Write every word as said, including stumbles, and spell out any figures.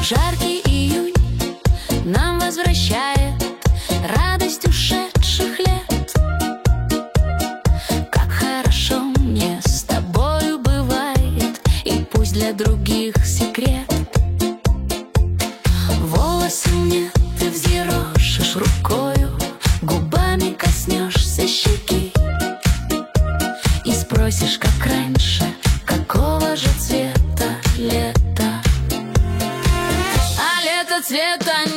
Жаркий июнь нам возвращает радость ушедших лет. Как хорошо мне с тобою бывает, и пусть для других секрет. Волосы мне ты взъерошишь рукою, губами коснешься щеки и спросишь, как раньше, какого же цвета лето. А лето цвета